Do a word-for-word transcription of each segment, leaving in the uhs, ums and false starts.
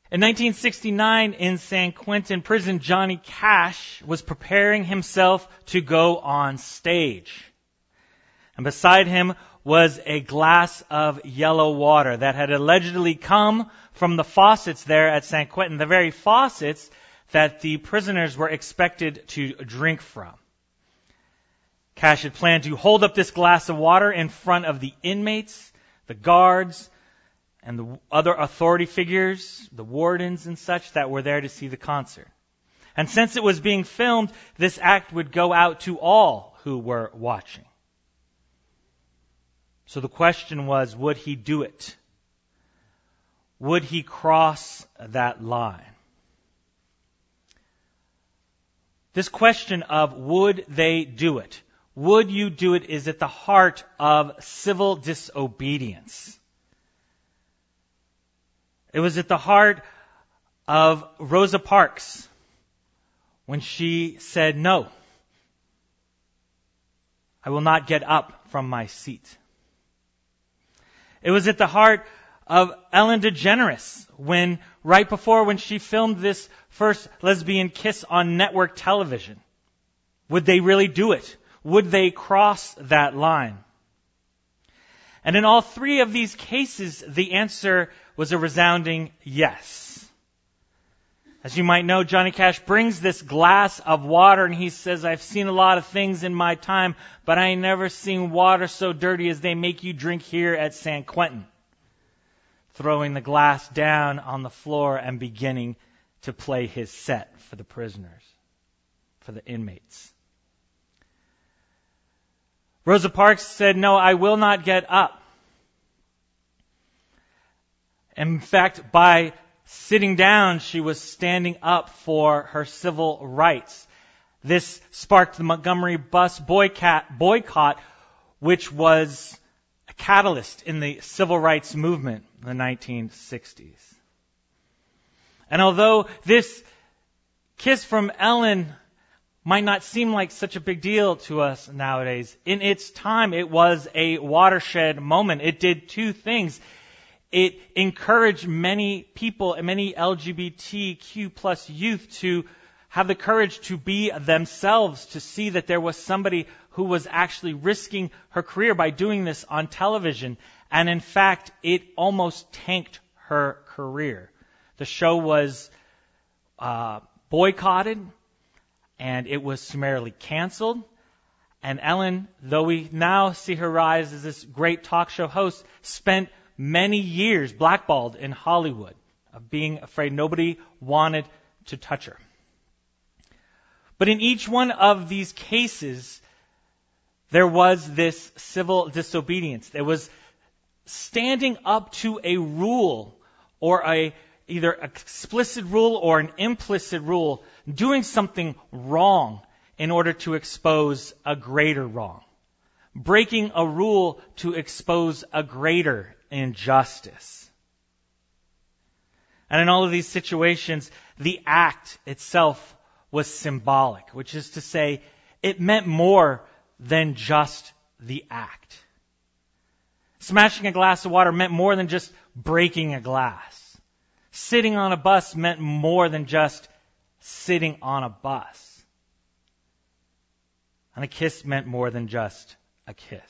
In nineteen sixty-nine, in San Quentin prison, Johnny Cash was preparing himself to go on stage. And beside him was a glass of yellow water that had allegedly come from the faucets there at San Quentin, the very faucets that the prisoners were expected to drink from. Cash had planned to hold up this glass of water in front of the inmates, the guards, and the other authority figures, the wardens and such that were there to see the concert. And since it was being filmed, this act would go out to all who were watching. So the question was, would he do it? Would he cross that line? This question of would they do it? Would you do it is at the heart of civil disobedience. It was at the heart of Rosa Parks when she said, "No, I will not get up from my seat." It was at the heart of Ellen DeGeneres when, right before when she filmed this first lesbian kiss on network television. Would they really do it? Would they cross that line? And in all three of these cases, the answer was a resounding yes. As you might know, Johnny Cash brings this glass of water and he says, "I've seen a lot of things in my time, but I ain't never seen water so dirty as they make you drink here at San Quentin." Throwing the glass down on the floor and beginning to play his set for the prisoners, for the inmates. Rosa Parks said, "No, I will not get up." In fact, by sitting down, she was standing up for her civil rights. This sparked the Montgomery bus boycott, boycott, which was a catalyst in the civil rights movement in the nineteen sixties. And although this kiss from Ellen might not seem like such a big deal to us nowadays, in its time it was a watershed moment. It did two things. It encouraged many people and many L G B T Q plus youth to have the courage to be themselves, to see that there was somebody who was actually risking her career by doing this on television. And in fact, it almost tanked her career. The show was uh, boycotted, and it was summarily canceled. And Ellen, though we now see her rise as this great talk show host, spent many years blackballed in Hollywood, of being afraid nobody wanted to touch her. But in each one of these cases, there was this civil disobedience. There was standing up to a rule, or a either an explicit rule or an implicit rule, doing something wrong in order to expose a greater wrong. Breaking a rule to expose a greater injustice. And in all of these situations, the act itself was symbolic, which is to say, it meant more than just the act. Smashing a glass of water meant more than just breaking a glass. Sitting on a bus meant more than just sitting on a bus. And a kiss meant more than just a kiss.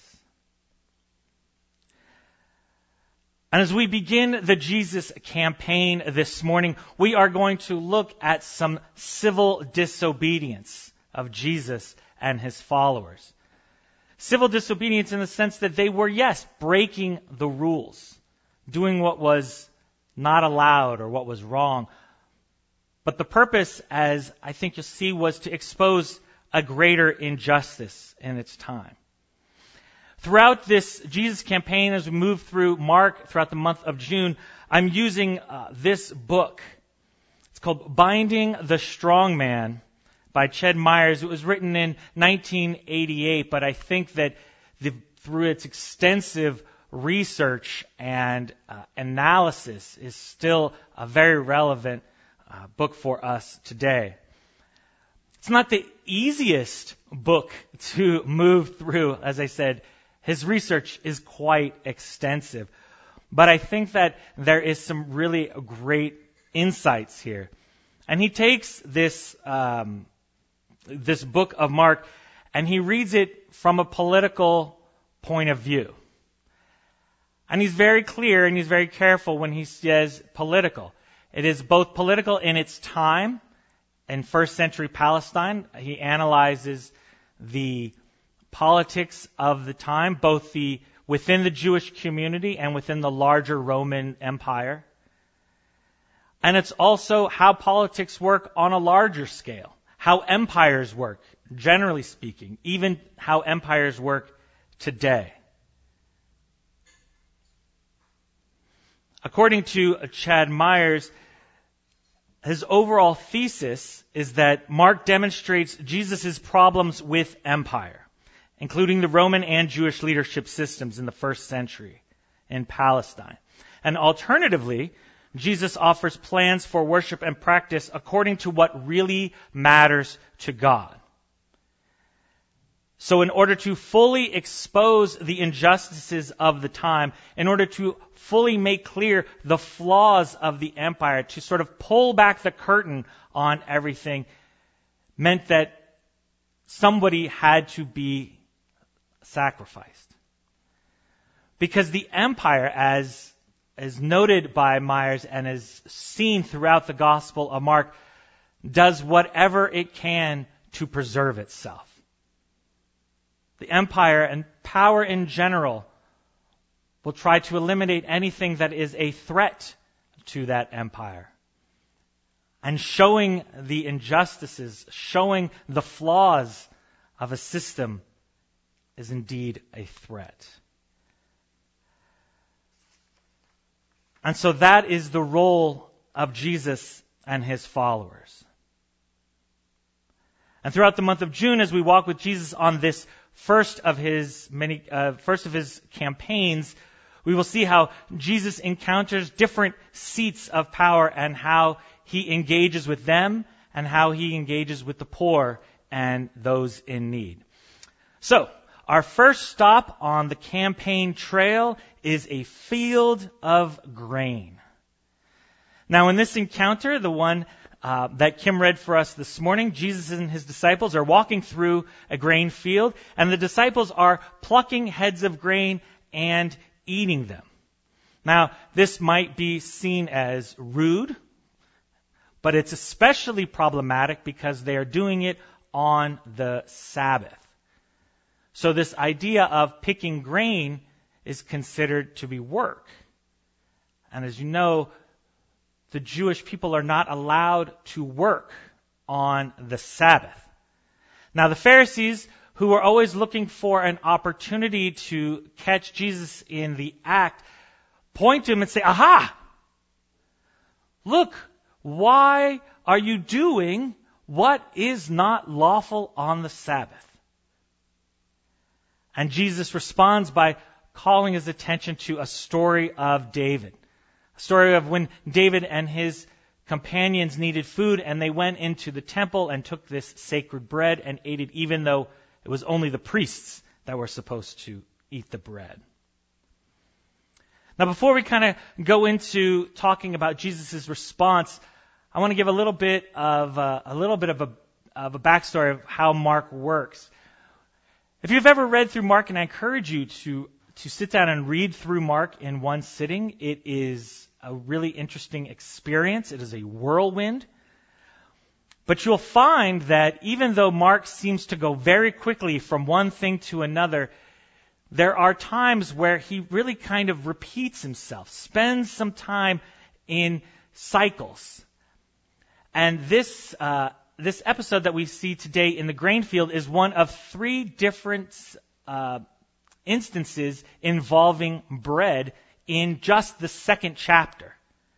And as we begin the Jesus campaign this morning, we are going to look at some civil disobedience of Jesus and his followers. Civil disobedience in the sense that they were, yes, breaking the rules, doing what was not allowed or what was wrong. But the purpose, as I think you'll see, was to expose a greater injustice in its time. Throughout this Jesus campaign, as we move through Mark throughout the month of June, I'm using uh, this book. It's called Binding the Strong Man by Ched Myers. It was written in nineteen eighty-eight, but I think that the, through its extensive research and uh, analysis is still a very relevant uh, book for us today. It's not the easiest book to move through, as I said. His research is quite extensive. But I think that there is some really great insights here. And he takes this um, this book of Mark and he reads it from a political point of view. And he's very clear and he's very careful when he says political. It is both political in its time. In first century Palestine, he analyzes the politics of the time, both the within the Jewish community and within the larger Roman Empire. And it's also how politics work on a larger scale, how empires work, generally speaking, even how empires work today. According to Chad Myers, his overall thesis is that Mark demonstrates Jesus' problems with empire, including the Roman and Jewish leadership systems in the first century in Palestine. And alternatively, Jesus offers plans for worship and practice according to what really matters to God. So in order to fully expose the injustices of the time, in order to fully make clear the flaws of the empire, to sort of pull back the curtain on everything, meant that somebody had to be sacrificed. Because the empire, as as noted by Myers and is seen throughout the Gospel of Mark, does whatever it can to preserve itself. The empire and power in general will try to eliminate anything that is a threat to that empire. And showing the injustices, showing the flaws of a system is indeed a threat. And so that is the role of Jesus and his followers. And throughout the month of June, as we walk with Jesus on this first of his many, uh, first of his campaigns, we will see how Jesus encounters different seats of power and how he engages with them and how he engages with the poor and those in need. So, our first stop on the campaign trail is a field of grain. Now, in this encounter, the one uh, that Kim read for us this morning, Jesus and his disciples are walking through a grain field, and the disciples are plucking heads of grain and eating them. Now, this might be seen as rude, but it's especially problematic because they are doing it on the Sabbath. So this idea of picking grain is considered to be work. And as you know, the Jewish people are not allowed to work on the Sabbath. Now the Pharisees, who were always looking for an opportunity to catch Jesus in the act, point to him and say, "Aha! Look, why are you doing what is not lawful on the Sabbath?" And Jesus responds by calling his attention to a story of David. A story of when David and his companions needed food and they went into the temple and took this sacred bread and ate it, even though it was only the priests that were supposed to eat the bread. Now, before we kind of go into talking about Jesus' response, I want to give a little bit of uh, a little bit of a of a backstory of how Mark works. If you've ever read through Mark, and I encourage you to to sit down and read through Mark in one sitting, it is a really interesting experience. It is a whirlwind. But you'll find that even though Mark seems to go very quickly from one thing to another, there are times where he really kind of repeats himself, spends some time in cycles. And this uh, this episode that we see today in the grain field is one of three different uh, instances involving bread in just the second chapter.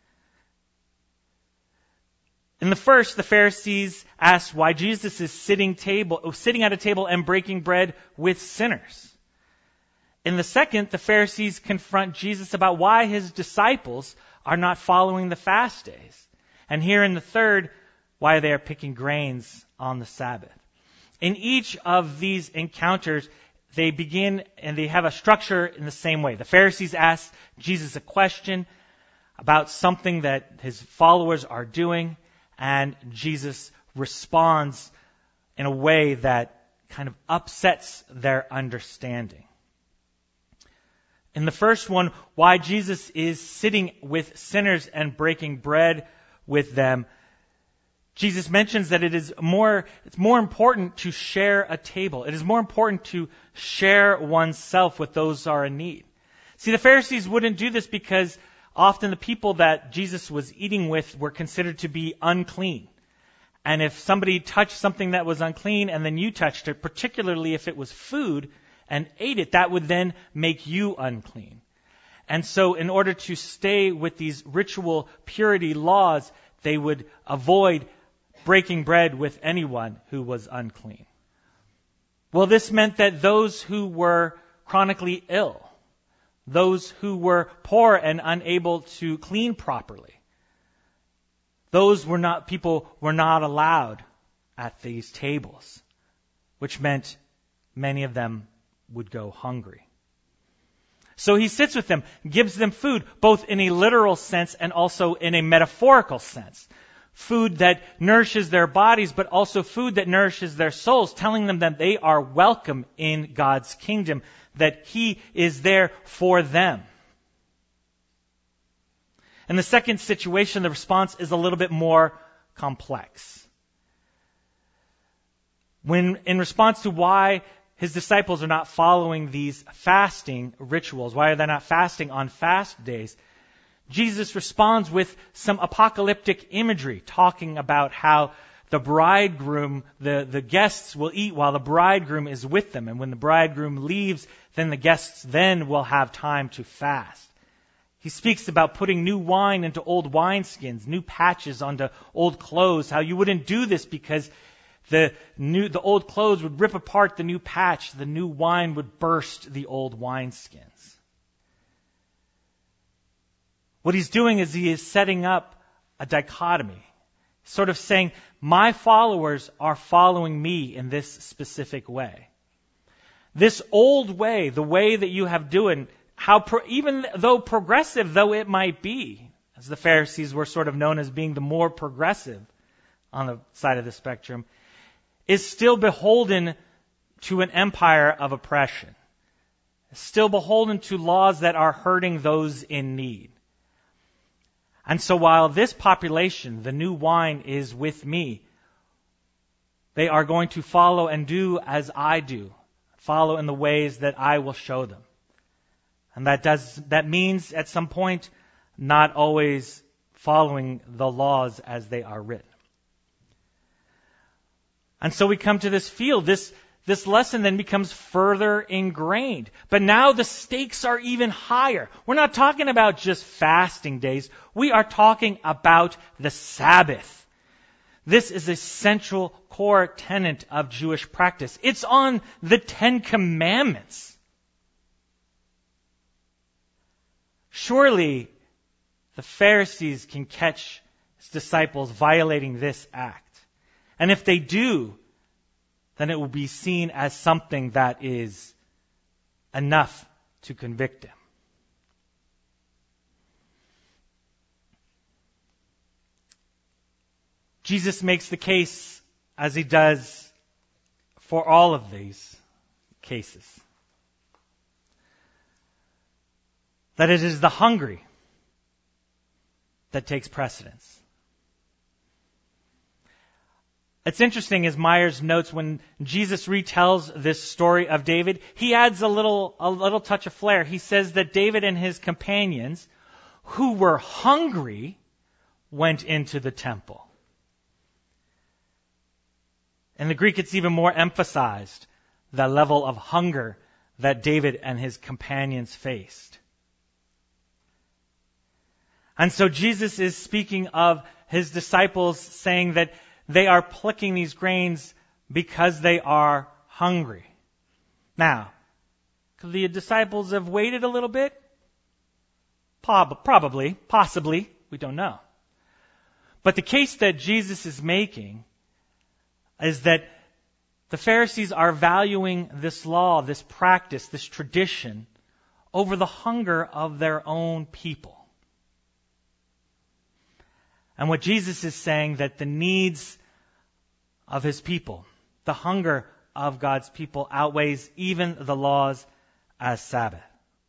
In the first, the Pharisees asked why Jesus is sitting table, sitting at a table and breaking bread with sinners. In the second, the Pharisees confront Jesus about why his disciples are not following the fast days. And here in the third, why they are picking grains on the Sabbath. In each of these encounters, they begin and they have a structure in the same way. The Pharisees ask Jesus a question about something that his followers are doing, and Jesus responds in a way that kind of upsets their understanding. In the first one, why Jesus is sitting with sinners and breaking bread with them, Jesus mentions that it is more, it's more important to share a table. It is more important to share oneself with those who are in need. See, the Pharisees wouldn't do this because often the people that Jesus was eating with were considered to be unclean. And if somebody touched something that was unclean and then you touched it, particularly if it was food, and ate it, that would then make you unclean. And so in order to stay with these ritual purity laws, they would avoid breaking bread with anyone who was unclean. Well, this meant that those who were chronically ill, those who were poor and unable to clean properly, those were not, people were not allowed at these tables, which meant many of them would go hungry. So he sits with them, gives them food, both in a literal sense and also in a metaphorical sense. Food that nourishes their bodies, but also food that nourishes their souls, telling them that they are welcome in God's kingdom, that he is there for them. In the second situation, the response is a little bit more complex. When, in response to why his disciples are not following these fasting rituals, why are they not fasting on fast days, Jesus responds with some apocalyptic imagery, talking about how the bridegroom, the, the guests will eat while the bridegroom is with them. And when the bridegroom leaves, then the guests then will have time to fast. He speaks about putting new wine into old wineskins, new patches onto old clothes, how you wouldn't do this because The new, the old clothes would rip apart the new patch. The new wine would burst the old wineskins. What he's doing is he is setting up a dichotomy. Sort of saying, my followers are following me in this specific way. This old way, the way that you have doing, how pro, even though progressive though it might be, as the Pharisees were sort of known as being the more progressive on the side of the spectrum, is still beholden to an empire of oppression, still beholden to laws that are hurting those in need. And so while this population, the new wine, is with me, they are going to follow and do as I do, follow in the ways that I will show them. And that does that means at some point not always following the laws as they are written. And so we come to this field. This, this lesson then becomes further ingrained. But now the stakes are even higher. We're not talking about just fasting days. We are talking about the Sabbath. This is a central core tenet of Jewish practice. It's on the Ten Commandments. Surely the Pharisees can catch his disciples violating this act. And if they do, then it will be seen as something that is enough to convict them. Jesus makes the case, as he does for all of these cases, that it is the hungry that takes precedence. It's interesting, as Myers notes, when Jesus retells this story of David, he adds a little, a little touch of flair. He says that David and his companions, who were hungry, went into the temple. In the Greek, it's even more emphasized, the level of hunger that David and his companions faced. And so Jesus is speaking of his disciples, saying that they are plucking these grains because they are hungry. Now, could the disciples have waited a little bit? Probably, possibly, we don't know. But the case that Jesus is making is that the Pharisees are valuing this law, this practice, this tradition over the hunger of their own people. And what Jesus is saying, that the needs of his people, the hunger of God's people, outweighs even the laws as Sabbath.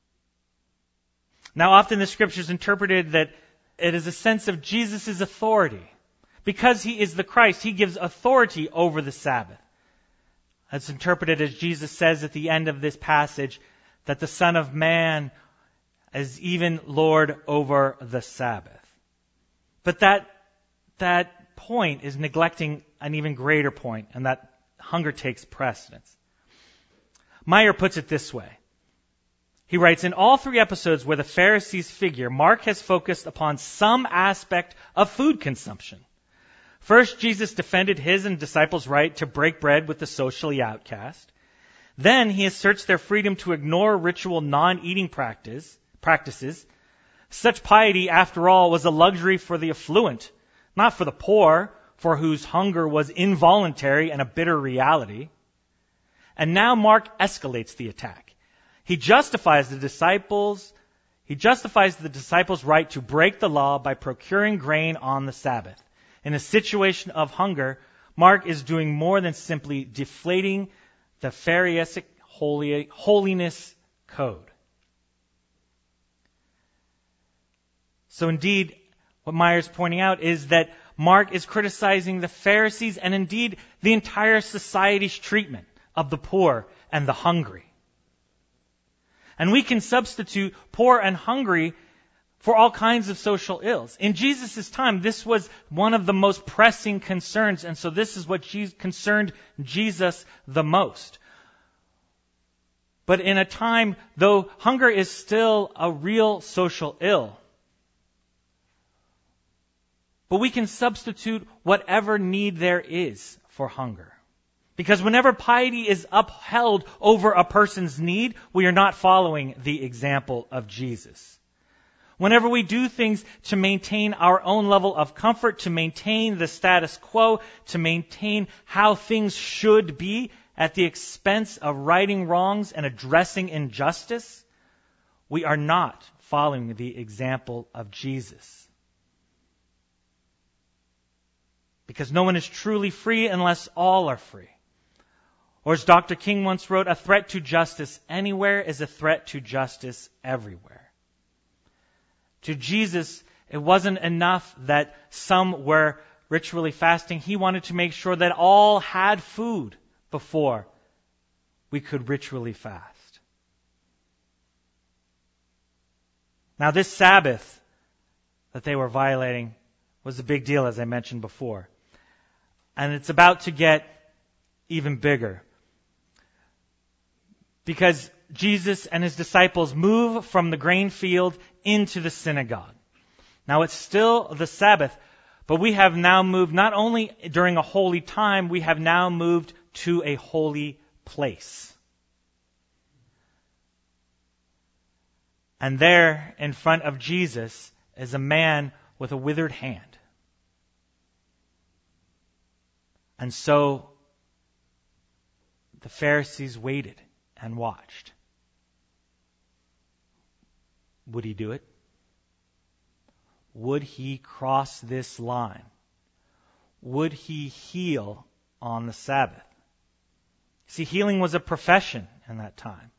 Now, often the scripture is interpreted that it is a sense of Jesus' authority. Because he is the Christ, he gives authority over the Sabbath. It's interpreted as Jesus says at the end of this passage, that the Son of Man is even Lord over the Sabbath. But that, that point is neglecting an even greater point, and that hunger takes precedence. Meyer puts it this way. He writes, in all three episodes where the Pharisees figure, Mark has focused upon some aspect of food consumption. First, Jesus defended his and disciples' right to break bread with the socially outcast. Then he asserts their freedom to ignore ritual non-eating practice, practices. Such piety, after all, was a luxury for the affluent, not for the poor, for whose hunger was involuntary and a bitter reality. And now Mark escalates the attack. He justifies the disciples, he justifies the disciples' right to break the law by procuring grain on the Sabbath. In a situation of hunger, Mark is doing more than simply deflating the Pharisaic holy, holiness code. So indeed, what Meyer's pointing out is that Mark is criticizing the Pharisees and indeed the entire society's treatment of the poor and the hungry. And we can substitute poor and hungry for all kinds of social ills. In Jesus' time, this was one of the most pressing concerns, and so this is what concerned Jesus the most. But in a time, though hunger is still a real social ill, but we can substitute whatever need there is for hunger. Because whenever piety is upheld over a person's need, we are not following the example of Jesus. Whenever we do things to maintain our own level of comfort, to maintain the status quo, to maintain how things should be at the expense of righting wrongs and addressing injustice, we are not following the example of Jesus. Because no one is truly free unless all are free. Or as Doctor King once wrote, a threat to justice anywhere is a threat to justice everywhere. To Jesus, it wasn't enough that some were ritually fasting. He wanted to make sure that all had food before we could ritually fast. Now, this Sabbath that they were violating was a big deal, as I mentioned before. And it's about to get even bigger. Because Jesus and his disciples move from the grain field into the synagogue. Now it's still the Sabbath, but we have now moved not only during a holy time, we have now moved to a holy place. And there, in front of Jesus, is a man with a withered hand. And so the Pharisees waited and watched. Would he do it? Would he cross this line? Would he heal on the Sabbath? See, healing was a profession in that time.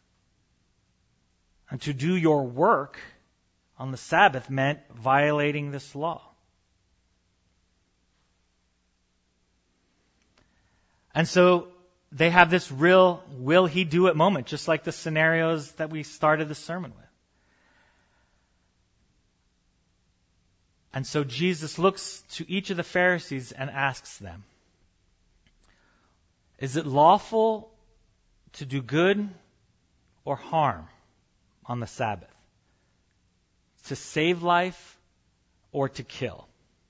And to do your work on the Sabbath meant violating this law. And so they have this real will he do it moment, just like the scenarios that we started the sermon with. And so Jesus looks to each of the Pharisees and asks them, is it lawful to do good or harm on the Sabbath? To save life or to kill?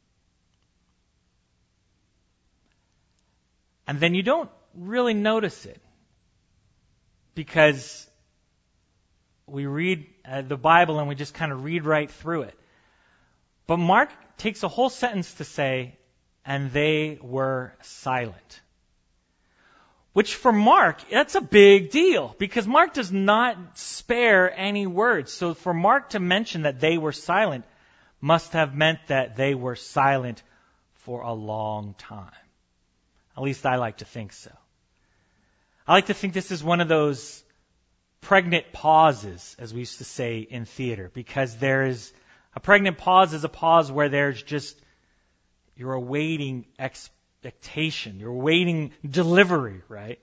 And then you don't really notice it because we read uh, the Bible and we just kind of read right through it. But Mark takes a whole sentence to say, and they were silent. Which for Mark, that's a big deal because Mark does not spare any words. So for Mark to mention that they were silent must have meant that they were silent for a long time. At least I like to think so. I like to think this is one of those pregnant pauses, as we used to say in theater, because there is a pregnant pause is a pause where there's just, you're awaiting expectation, you're awaiting delivery, right?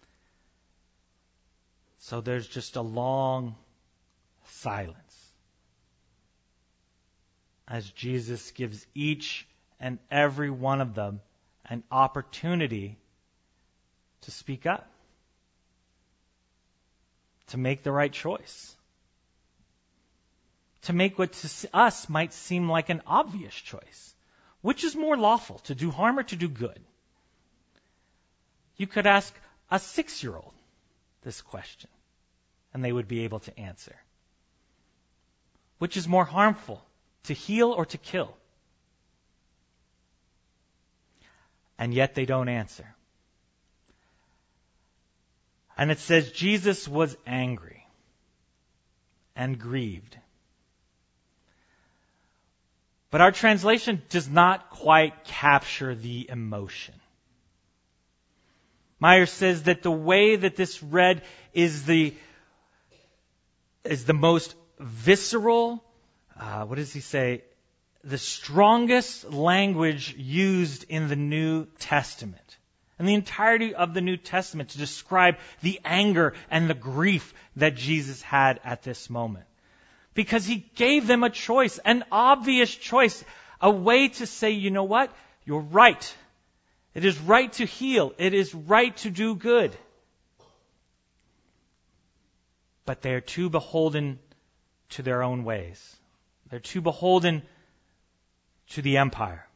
So there's just a long silence as Jesus gives each and every one of them an opportunity to speak up, to make the right choice, to make what to us might seem like an obvious choice. Which is more lawful, to do harm or to do good? You could ask a six-year-old this question, and they would be able to answer. Which is more harmful, to heal or to kill? And yet they don't answer. And it says Jesus was angry and grieved. But our translation does not quite capture the emotion. Myers says that the way that this read is the is the most visceral, uh, what does he say? The strongest language used in the New Testament. And the entirety of the New Testament to describe the anger and the grief that Jesus had at this moment. Because he gave them a choice, an obvious choice, a way to say, you know what? You're right. It is right to heal. It is right to do good. But they are too beholden to their own ways. They're too beholden to the empire.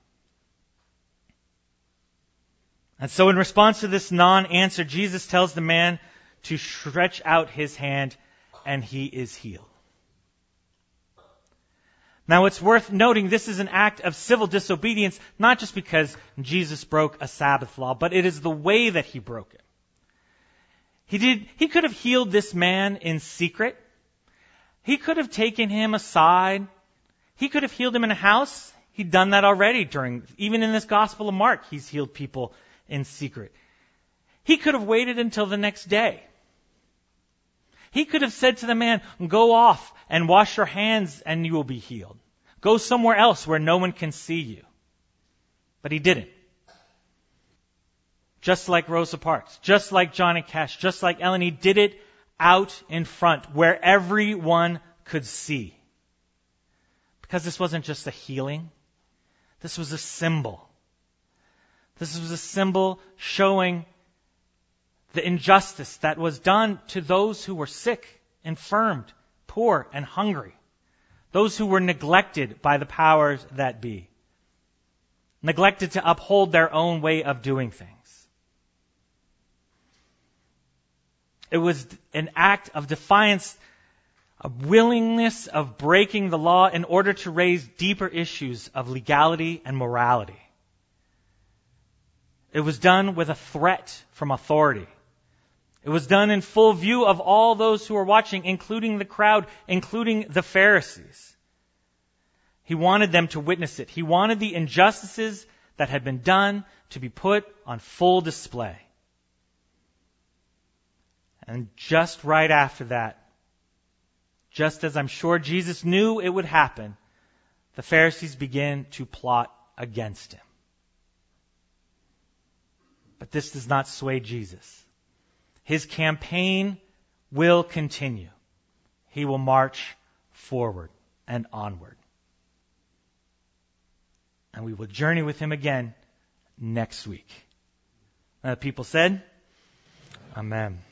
And so in response to this non-answer, Jesus tells the man to stretch out his hand, and he is healed. Now it's worth noting this is an act of civil disobedience, not just because Jesus broke a Sabbath law, but it is the way that he broke it. He did, he could have healed this man in secret. He could have taken him aside. He could have healed him in a house. He'd done that already during, even in this Gospel of Mark, he's healed people in secret. He could have waited until the next day. He could have said to the man, go off and wash your hands and you will be healed. Go somewhere else where no one can see you. But he didn't. Just like Rosa Parks, just like Johnny Cash, just like Ellen, he did it out in front where everyone could see. Because this wasn't just a healing. This was a symbol. This was a symbol showing the injustice that was done to those who were sick, infirmed, poor, and hungry. Those who were neglected by the powers that be. Neglected to uphold their own way of doing things. It was an act of defiance, a willingness of breaking the law in order to raise deeper issues of legality and morality. It was done with a threat from authority. It was done in full view of all those who were watching, including the crowd, including the Pharisees. He wanted them to witness it. He wanted the injustices that had been done to be put on full display. And just right after that, just as I'm sure Jesus knew it would happen, the Pharisees began to plot against him. But this does not sway Jesus. His campaign will continue. He will march forward and onward. And we will journey with him again next week. And the people said, Amen.